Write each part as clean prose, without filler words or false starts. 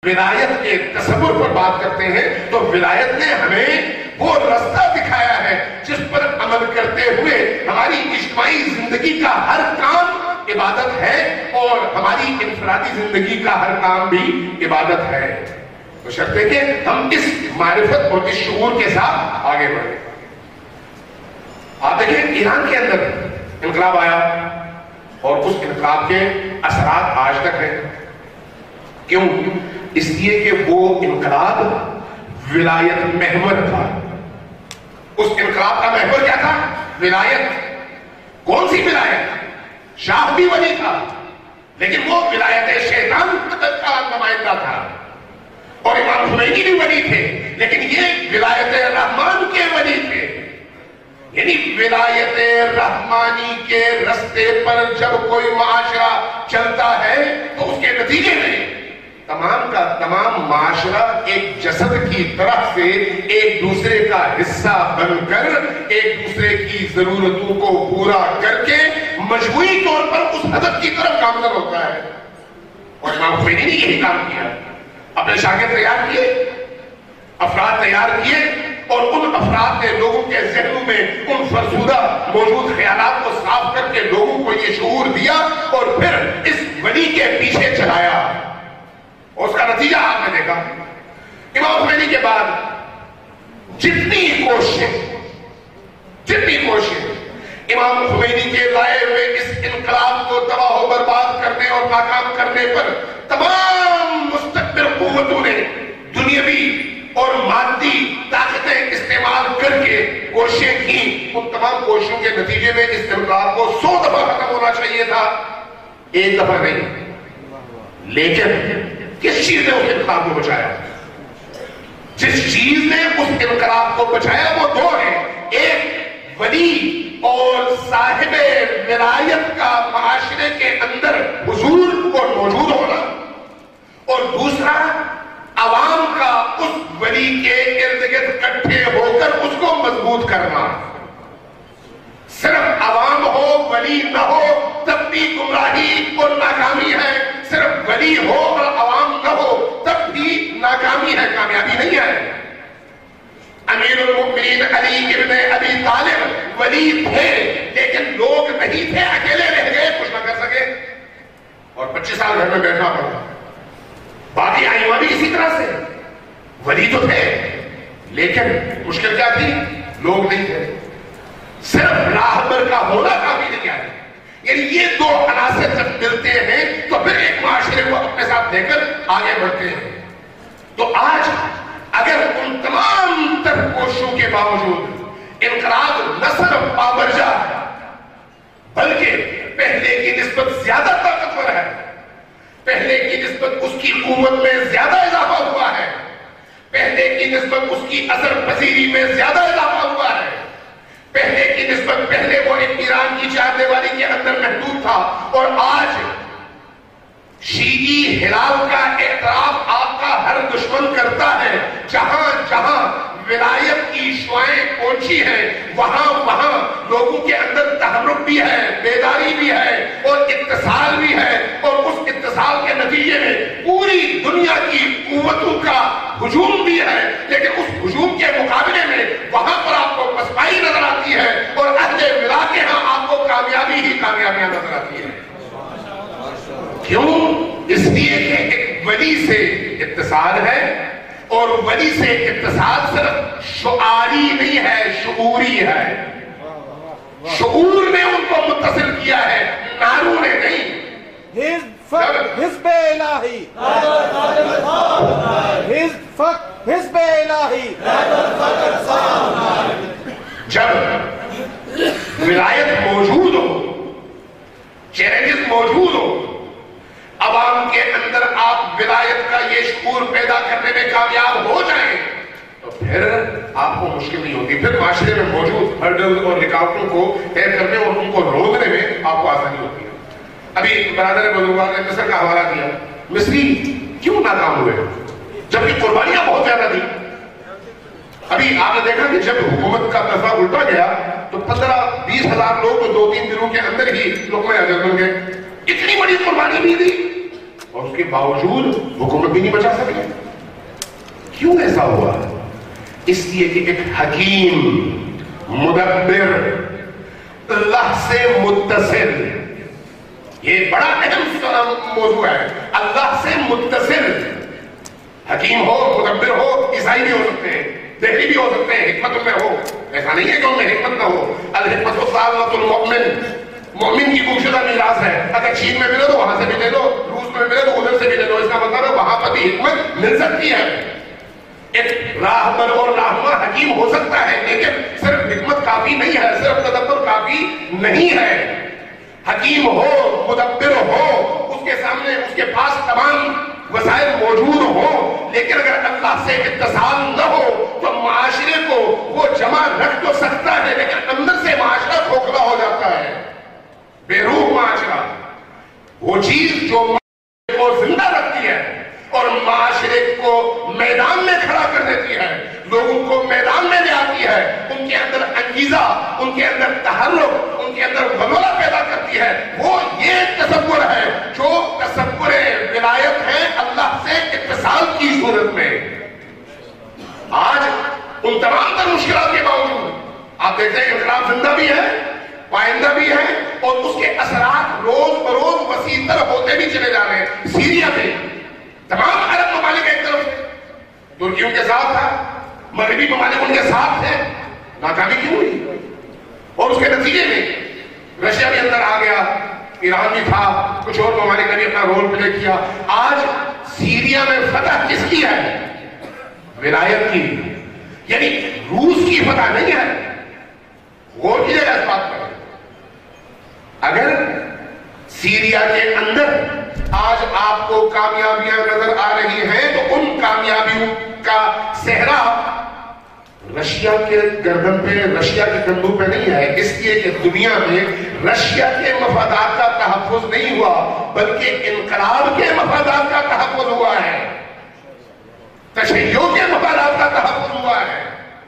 ولایت کے تصور پر بات کرتے ہیں تو ولایت نے ہمیں وہ رستہ دکھایا ہے جس پر عمل کرتے ہوئے ہماری اجتماعی زندگی کا ہر کام عبادت ہے اور ہماری انفرادی زندگی کا ہر کام بھی عبادت ہے، بشرطے کہ ہم اس معرفت اور اس شعور کے ساتھ آگے بڑھیں۔ آپ دیکھیں ایران کے اندر انقلاب آیا اور اس انقلاب کے اثرات آج تک ہیں۔ کیوں؟ اس لیے کہ وہ انقلاب ولایت محور تھا۔ اس انقلاب کا محور کیا تھا؟ ولایت۔ کون سی ولایت؟ شاہ بھی ولی تھا لیکن وہ ولایت شیطان کا نمائندہ تھا، اور امام خمینی بھی ولی تھے لیکن یہ ولایت رحمان کے ولی تھے۔ یعنی ولایت رحمانی کے رستے پر جب کوئی معاشرہ چلتا ہے تو اس کے نتیجے میں تمام کا تمام معاشرہ ایک جسد کی طرح سے ایک دوسرے کا حصہ بن کر ایک دوسرے کی ضرورتوں کو پورا کر کے مجموعی طور پر اس ہدف کی طرف گامزن ہوتا ہے۔ اور امام خمینی نے یہی کام کیا، اپنے شاگرد تیار کیے، افراد تیار کیے، اور ان افراد نے لوگوں کے ذہنوں میں ان فرسودہ موجود خیالات کو صاف کر کے لوگوں کو یہ شعور دیا اور پھر اس ولی کے پیچھے چلایا۔ اور اس کا نتیجہ آپ نے دیکھا، امام خمینی کے بعد جتنی کوشش امام خمینی کے لائے ہوئے اس انقلاب کو تباہ و برباد کرنے اور ناکام کرنے پر تمام مستقبل قوتوں نے دنیاوی اور مادی طاقتیں استعمال کر کے کوششیں کی۔ ان تمام کوششوں کے نتیجے میں اس انقلاب کو 100 دفعہ ختم ہونا چاہیے تھا، ایک دفعہ نہیں۔ لیکن کس چیز نے اس انقلاب کو بچایا؟ جس چیز نے اس انقلاب کو بچایا وہ دو ہیں، ایک ولی اور صاحب ولایت کا معاشرے کے اندر حضور اور موجود ہونا، اور دوسرا عوام کا اس ولی کے ارد گرد اکٹھے ہو کر اس کو مضبوط کرنا۔ صرف عوام ہو ولی نہ ہو تب بھی گمراہی اور ناکامی ہے، صرف ولی ہو اور عوام نہ ہو تب بھی ناکامی ہے، کامیابی نہیں ہے۔ امیر المؤمنین علی ابن ابی طالب ولی تھے لیکن لوگ نہیں تھے، اکیلے رہ گئے، کچھ نہ کر سکے اور 25 سال گھر میں بیٹھنا پڑا۔ باقی ائمہ بھی اسی طرح سے ولی تو تھے لیکن مشکل کیا تھی؟ لوگ نہیں تھے۔ صرف راہبر کا ہونا کافی نہیں ہے۔ یعنی یہ دو عناصر جب ملتے ہیں تو پھر ایک معاشرے کو اپنے ساتھ لے کر آگے بڑھتے ہیں۔ تو آج اگر ان تمام تر کوششوں کے باوجود انقلاب نہ صرف پابرجا ہے بلکہ پہلے کی نسبت زیادہ طاقتور ہے، پہلے کی نسبت اس کی قوت میں زیادہ اضافہ ہوا ہے، پہلے کی نسبت اس کی اثر پذیری میں زیادہ اضافہ ہوا ہے، پہلے کی نسبت پہلے وہ ایک ایران کی چار دیواری کے اندر محدود تھا اور آج شیعی ہلال کا اعتراف آپ کا ہر دشمن کرتا ہے۔ جہاں جہاں ولایت کی شعائیں پہنچی ہیں وہاں وہاں لوگوں کے اندر تحرک بھی ہے، بیداری بھی ہے اور اتصال بھی ہے، اور اس اتصال کے نتیجے میں پوری دنیا کی قوتوں کا ہجوم بھی ہے، لیکن اس ہجوم کے مقابلے میں وہاں پر آپ کو پسپائی نظر آتی ہے اور اہل ولا کے ہاں آپ کو کامیابی ہی کامیابیاں نظر آتی ہیں۔ کیوں؟ اس لیے کہ ایک ولی سے اتصال ہے، اور ولی سے اتصال صرف شعاری نہیں ہے، شعوری ہے۔ شعور نے ان کو متصل کیا ہے، ناروں نے نہیں۔ حزب الہی، حزب الہی۔ جب ولایت موجود ہو، چیلنجز موجود ہو، عوام کے اندر آپ ولایت کا یہ شعور پیدا کرنے میں کامیاب ہو جائیں تو پھر آپ کو مشکل نہیں ہوتی، پھر معاشرے میں موجود ہرڈل اور رکاوٹوں کو طے کرنے اور ان کو روکنے میں آپ کو آسانی ہوتی ہے۔ ابھی برادر بزرگوار نے مصر کا حوالہ دیا، مصری کیوں ناکام ہوئے جبکہ قربانیاں بہت زیادہ تھیں۔ ابھی آپ نے دیکھا کہ جب حکومت کا دفعہ الٹا گیا تو 15-20 ہزار لوگ 2-3 دنوں کے اندر ہی لقمہ اجر بن گئے۔ اتنی بڑی قربانی بھی دی، اور اس کے باوجود حکومت بھی نہیں بچا سکے. کیوں ایسا ہوا؟ اس لیے کہ ایک حکیم مدبر اللہ سے متصل، یہ بڑا اہم موضوع ہے، اللہ سے متصل. حکیم ہو، مدبر ہو، عیسائی بھی ہو سکتے ہیں، دہلی بھی ہو سکتے ہیں، حکمت میں ہو. ایسا نہیں ہے کہ ان میں حکمت نہ ہو. الحکمت ثمرۃ المؤمن، مومن کی پوشیدہ میراث ہے. اگر چین میں ملے تو وہاں سے بھی لے لو، روس میں ملے تو ادھر سے بھی لے لو. اس کا مطلب ہے وہاں پر بھی حکمت مل سکتی ہے. ایک راہبر اور راہنما حکیم ہو سکتا ہے، لیکن صرف حکمت کافی نہیں ہے، صرف تدبر کافی نہیں ہے. حکیم ہو، مدبر ہو، اس کے سامنے اس کے پاس تمام وسائل موجود ہو، لیکن اگر اللہ سے اتصال نہ ہو تو معاشرے کو وہ جمع رکھ تو سکتا ہے، لیکن اندر سے معاشرہ کھوکھلا ہو جاتا ہے، بے روح معاشرہ. وہ چیز جو معاشرے کو زندہ رکھتی ہے اور معاشرے کو میدان میں کھڑا کر دیتی ہے، لوگوں کو میدان میں لے آتی ہے، ان کے اندر انگیزہ، ان کے اندر تحرک، ان کے اندر غلولہ پیدا کرتی ہے، وہ یہ تصور ہے جو تصور ولایت ہے اللہ سے اتصال کی صورت میں. آج ان تمام تر مشکلات کے باوجود آپ دیکھتے ہیں انقلاب زندہ بھی ہے، پائندہ بھی ہے، اور اس کے اثرات روز بروز وسیع تر ہوتے بھی چلے جا رہے ہیں. سیریا میں تمام عرب ممالک ایک طرف سے، ترکی ان کے ساتھ تھا، مغربی ممالک ان کے ساتھ تھے، ناکامی کیوں ہوئی؟ اور اس کے نتیجے میں رشیا بھی اندر آ گیا، ایران بھی تھا، کچھ اور ممالک نے بھی اپنا رول پلے کیا. آج سیریا میں فتح کس کی ہے؟ ولایت کی، یعنی روس کی فتح نہیں ہے. غور کیجیے گا اس بات پر. اگر سیریا کے اندر آج آپ کو کامیابیاں نظر آ رہی ہیں تو ان کامیابیوں کا صحرا رشیا کے گردن پہ، رشیا کے کندھوں پہ نہیں ہے. اس لیے کہ دنیا میں رشیا کے مفادات کا تحفظ نہیں ہوا، بلکہ انقلاب کے مفادات کا تحفظ ہوا ہے، تشیع کے مفادات کا تحفظ ہوا ہے.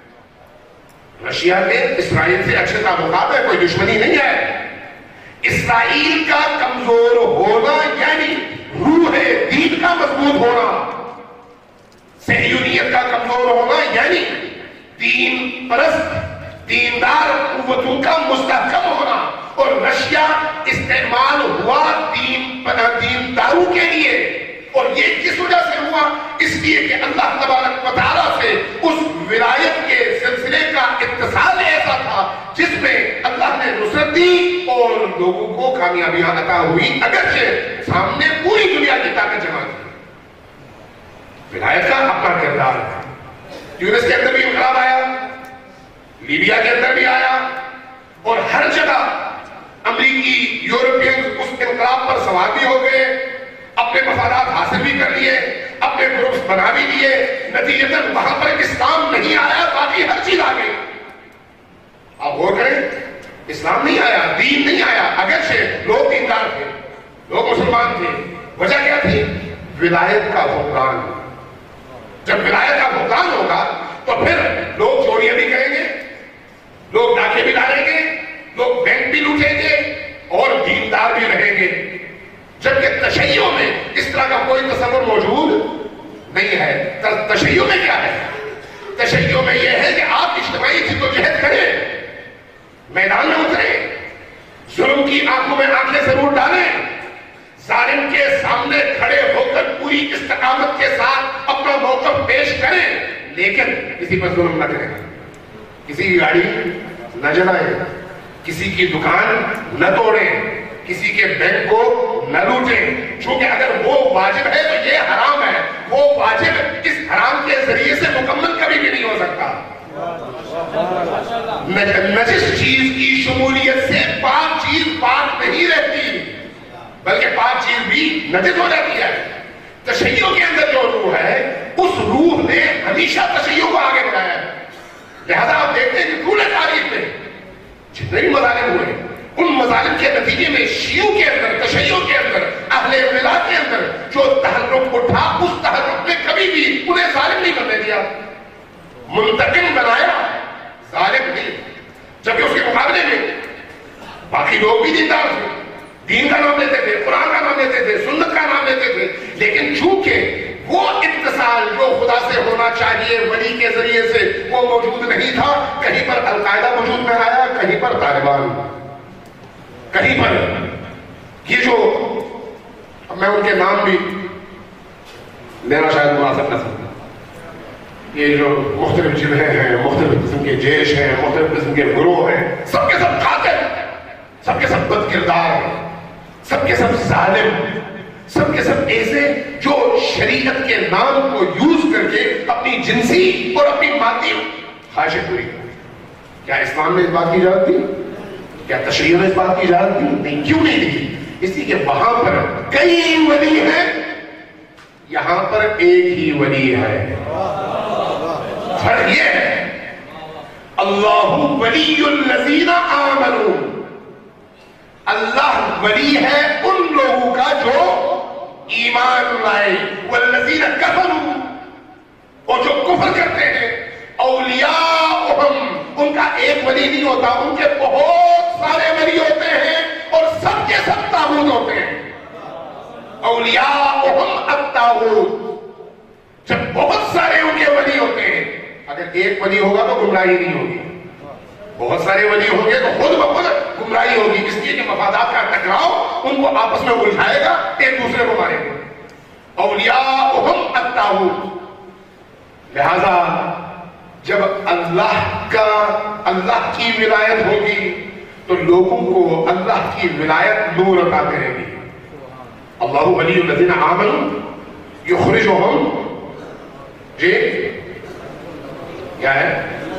رشیا کے اسرائیل سے اچھے تعلقات ہے، کوئی دشمنی نہیں ہے. اسرائیل کا کمزور ہونا یعنی روح دین کا مضبوط ہونا، صہیونیت کا کمزور ہونا یعنی دین پرست دیندار قوتوں کا مستحکم ہونا. اور رشیا استعمال ہوا دینداروں کے لیے، اور یہ کس وجہ سے ہوا؟ اس لیے کہ اللہ تبارک و تعالیٰ سے اس ولایت کے سلسلے کا اتصال ایسا تھا جس میں اللہ نے نصرت دی اور لوگوں کو کامیابیاں عطا ہوئی، اگرچہ سامنے پوری دنیا کی طاقت جمع کی. ولایت کا اپنا کردار ہے. یونس کے اندر بھی انقلاب آیا، لیبیا کے اندر بھی آیا، اور ہر جگہ امریکی یورپین اس انقلاب پر سوار بھی ہو گئے، اپنے مفادات حاصل بھی کر لیے، اپنے گروپس بنا بھی لیے. نتیجتاً وہاں پر اسلام نہیں آیا، باقی ہر چیز آ گئی. آپ غور کریں، اسلام نہیں آیا، دین نہیں آیا، اگرچہ لوگ دیندار تھے، لوگ مسلمان تھے. وجہ کیا تھی؟ ولایت کا فقدان. جب ولایت کا فقدان ہوگا تو پھر لوگ چوریاں بھی کریں گے، لوگ ڈاکے بھی ڈالیں گے، لوگ بینک بھی لوٹیں گے، اور دیندار بھی رہیں گے. جبکہ تشیع میں اس طرح کا کوئی تصور موجود نہیں ہے. تشیع میں کیا ہے؟ تشیع میں یہ ہے کہ آپ اجتماعی جدوجہد کریں، میدان میں اتریں، ظلم کی آنکھوں میں آنکھیں ضرور ڈالیں، ظالم کے سامنے کھڑے ہو کر پوری استقامت کے ساتھ اپنا موقف پیش کریں، لیکن کسی پر ظلم نہ کریں، کسی کی گاڑی نہ جلائیں، کسی کی دکان نہ توڑیں، کسی کے بینک کو نہ لوٹیں. چونکہ اگر وہ واجب ہے تو یہ حرام ہے. وہ واجب اس حرام کے ذریعے سے مکمل کبھی بھی نہیں ہو سکتا. نجس چیز کی شمولیت سے پاک چیز پاک نہیں رہتی، بلکہ پاک چیز بھی نجس ہو جاتی ہے. تشیع کے اندر جو روح ہے، اس روح نے ہمیشہ تشیع کو آگے بڑھایا ہے. لہذا آپ دیکھتے ہیں کہ پورے تاریخ میں جتنے بھی مظالم ہوئے، ان مظالم کے نتیجے میں شیعوں کے اندر، تشیع کے اندر، اہل ولا کے اندر جو تحرک اٹھا، اس تحرک نے کبھی بھی انہیں ظالم نہیں بننے دیا، منتقم بنایا، ظالم نہیں. جبکہ اس کے مقابلے میں باقی لوگ بھی دیندار تھے، دین کا نام لیتے تھے، قرآن کا نام لیتے تھے، سنت کا نام لیتے تھے، لیکن چونکہ وہ اتصال جو خدا سے ہونا چاہیے ولی کے ذریعے سے وہ موجود نہیں تھا. کہیں پر القاعدہ وجود میں آیا, کہیں پر طالبان, کہیں پر یہ جو میں ان کے نام بھی لینا شاید مناسب نہ سکتا, یہ جو مختلف جبہے ہیں, مختلف قسم کے جیش ہیں, مختلف قسم کے گروہ ہیں, سب کے سب قاتل, سب کے سب بد کردار ہیں, سب کے سب ظالم, سب کے سب ایسے جو شریعت کے نام کو یوز کر کے اپنی جنسی اور اپنی مادی خواہشیں پوری کریں. کیا اسلام نے اس بات کی اجازت دی؟ کیا تشریع نے اس بات کی اجازت دی؟ نہیں. کیوں نہیں دی؟ اس لیے کہ وہاں پر کئی ولی ہیں, یہاں پر ایک ہی ولی ہے. فرق یہ ہے, اللہ ولی الذین آمنوا, اللہ ولی ہے ان لوگوں کا جو ایمان لائے, والذین کفروا, اور جو کفر کرتے ہیں, اولیاءہم, ان کا ایک ولی نہیں ہوتا, ان کے بہت سارے ولی ہوتے ہیں اور سب کے سب طاغوت ہوتے ہیں. اولیاءہم الطاغوت, جب بہت سارے ان کے ولی ہوتے ہیں, اگر ایک ولی ہوگا تو گمراہی نہیں ہوگی, بہت سارے ولی ہوں گے تو خود بخود گمراہی ہوگی, اس لیے کہ مفادات کا ٹکراؤ ان کو آپس میں الجھائے گا, ایک دوسرے کو مارے گا. اولیاءہم الطاغوت. لہذا جب اللہ کی ولایت ہوگی تو لوگوں کو اللہ کی ولایت نور عطا کرے گی. اللہ ولی الذین آمنوا یخرجہم, جی کیا ہے,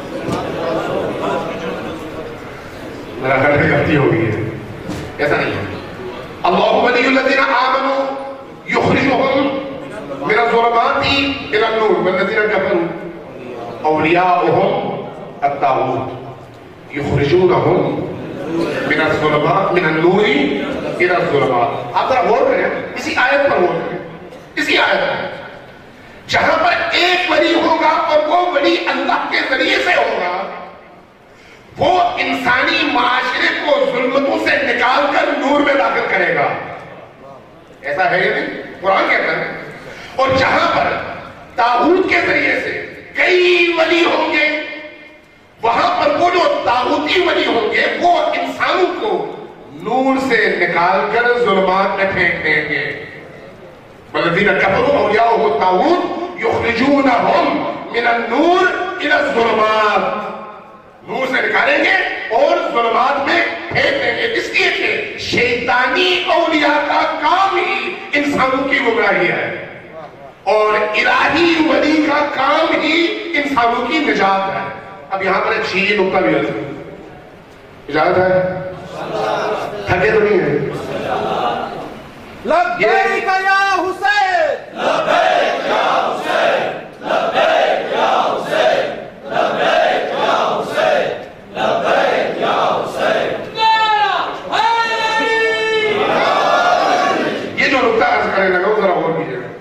میرا گھر میں غلطی ہو گئی ہے, ایسا نہیں ہے. اللہ ولی الذین آمنوا یخرجہم من الظلمات الی النور والذین کفروا اولیاؤہم الطاغوت یخرجونہم من الظلمات من النور الی الظلمات. آپ ذرا غور کریں, اسی آیت پر غور کریں, اسی آیت پر جہاں پر ایک ولی ہوگا اور وہ ولی اللہ کے ذریعے سے ہوگا, وہ انسانی معاشرے کو ظلمتوں سے نکال کر نور میں داخل کرے گا. ایسا ہے یا نہیں؟ قرآن کہتا ہے. اور جہاں پر طاغوت کے ذریعے سے کئی ولی ہوں گے, وہاں پر وہ جو طاغوتی ولی ہوں گے وہ انسانوں کو نور سے نکال کر ظلمات میں پھینک دیں گے. والذین کفروا اولیاؤہم الطاغوت یخرجونہم من النور الی الظلمات, نور سے نکالیں گے اور ظلمات میں پھینک دیں گے. اس لیے کہ شیطانی اولیاء کا کام ہی انسانوں کی گمراہی ہے اور الہی ولی کا کام ہی انسانوں کی نجات ہے. اب یہاں پر ایک شیعی نقطہ بھی ہے, اجازت ہے, تھکے تو نہیں ہے. لبیک یا حسین, لبیک یا حسین, لبیک یا حسین, لبیک یا حسین, لبیک یا حسین. یہ جو نقطہ عرض کرنے لگا وہ ذرا غور کیجیے گا,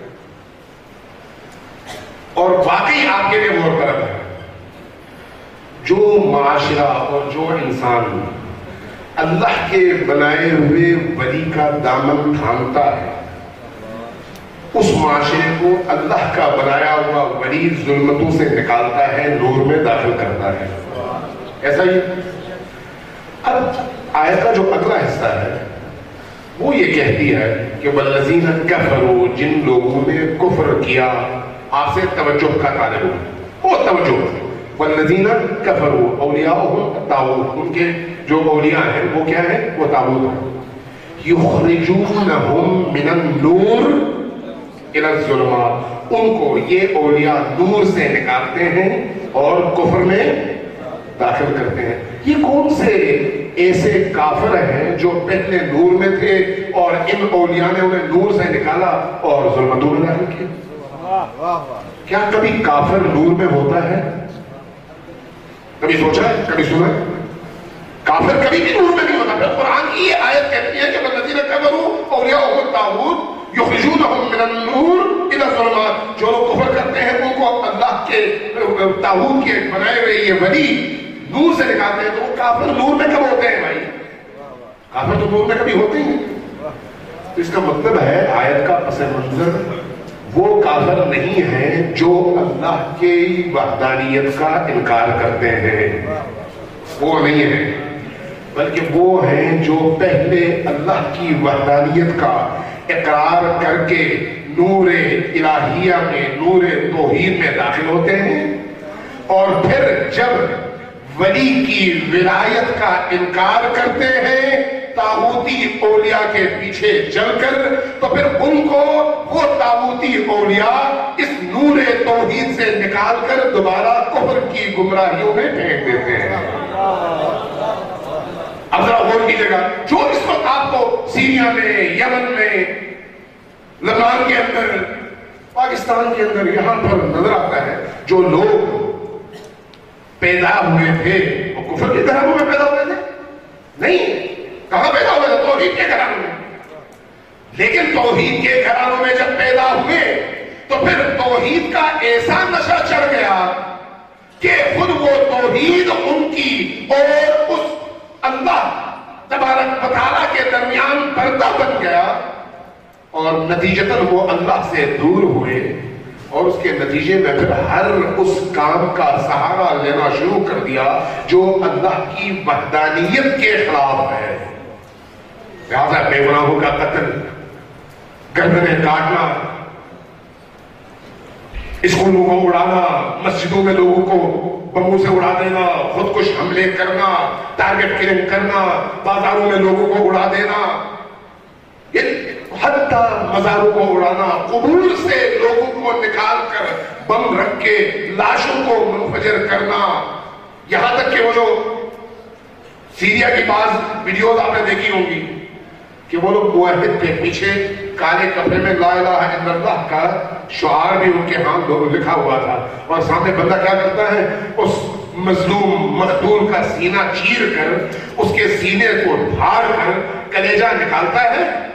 اور واقعی آپ کے لیے غور طلب ہے. جو معاشرہ اور جو انسان اللہ کے بنائے ہوئے ولی کا دامن تھامتا ہے, اس معاشرے کو اللہ کا بنایا ہوا ولی ظلمتوں سے نکالتا ہے, نور میں داخل کرتا ہے. ایسا ہی اب آیت کا جو اگلا حصہ ہے وہ یہ کہتی ہے کہ والذین کفروا, جن لوگوں نے کفر کیا. آپ سے توجہ کا طالب ہوں, وہ توجہ. والذین کفروا اولیاؤہم الطاغوت, ان کے جو اولیاء ہیں وہ کیا ہیں, وہ طاغوت ہیں. یخرجونہم من النور الی الظلمات, ان کو یہ اولیاء نور سے نکالتے ہیں اور کفر میں داخل کرتے ہیں. یہ کون سے ایسے کافر ہیں جو پہلے نور میں تھے اور ان اولیاء نے انہیں نور سے نکالا اور ظلمتوں میں داخل کیا؟ کیا کبھی کافر نور میں ہوتا ہے؟ کبھی سوچا ہے, کبھی سنا ہے؟ کافر کبھی بھی نور میں نہیں ہوتا. پھر قرآن کی یہ آیت کہتی ہے کہ والذین کفروا اولیاؤہم الطاغوت یخرجونہم من النور الی الظلمات, جو لوگ کفر کرتے ہیں ان کو اللہ کے طاغوت کے بنائے ہوئے یہ ولی نور سے نکالتے ہیں. تو وہ کافر نور میں کب ہوتے ہیں بھائی؟ کافر تو نور میں کبھی ہوتے ہیں. تو اس کا مطلب ہے آیت کا پس منظر وہ کافر نہیں ہیں جو اللہ کی وحدانیت کا انکار کرتے ہیں، وہ نہیں ہیں، بلکہ وہ ہیں جو پہلے اللہ کی وحدانیت کا اقرار کر کے نور الہیہ میں، نور توحید میں داخل ہوتے ہیں، اور پھر جب ولی کی ولایت کا انکار کرتے ہیں طاغوتی اولیاء کے پیچھے چل کر، تو پھر ان کو وہ طاغوتی اولیاء اس نور توحید سے نکال کر دوبارہ کفر کی گمراہیوں میں پھینک دیتے ہیں۔ اب ذرا غور کیجیے گا، جو اس وقت آپ کو سیریا میں، یمن میں، لبنان کے اندر، پاکستان کے اندر یہاں پر نظر آتا ہے، جو لوگ پیدا ہوئے تھے وہ کفر کے گھرانوں میں پیدا ہوئے تھے؟ نہیں، کہاں پیدا ہوئے تھے؟ توحید کے گھرانوں میں۔ لیکن توحید کے گھرانوں میں جب پیدا ہوئے تو پھر توحید کا ایسا نشہ چڑھ گیا کہ خود وہ توحید ان کی اور اس اللہ تبارک و تعالیٰ کے درمیان پردہ بن گیا، اور نتیجتاً وہ اللہ سے دور ہوئے، اور اس کے نتیجے میں پھر ہر اس کام کا سہارا لینا شروع کر دیا جو اللہ کی وحدانیت کے خلاف ہے۔ لہذا بے گناہوں کا قتل، گردنیں کاٹنا، اسکولوں کو اڑانا، مسجدوں میں لوگوں کو بموں سے اڑا دینا، خودکش حملے کرنا، ٹارگٹ کلنگ کرنا، بازاروں میں لوگوں کو اڑا دینا، حتیٰ مزاروں کو اڑانا، قبور سے لوگوں کو نکال کر بم رکھ کے لاشوں کو منفجر کرنا، یہاں تک کہ وہ لوگ سیریا کی بعض ویڈیوز آپ نے دیکھی ہوں گی کہ وہ لوگ موحد کے پیچھے کالے کپڑے میں لا الہ الا اللہ کا شعار بھی ان کے ہاتھ لکھا ہوا تھا، اور سامنے بندہ کیا کرتا ہے، اس مظلوم مقتول کا سینہ چیر کر اس کے سینے کو پھاڑ کر کلیجہ نکالتا ہے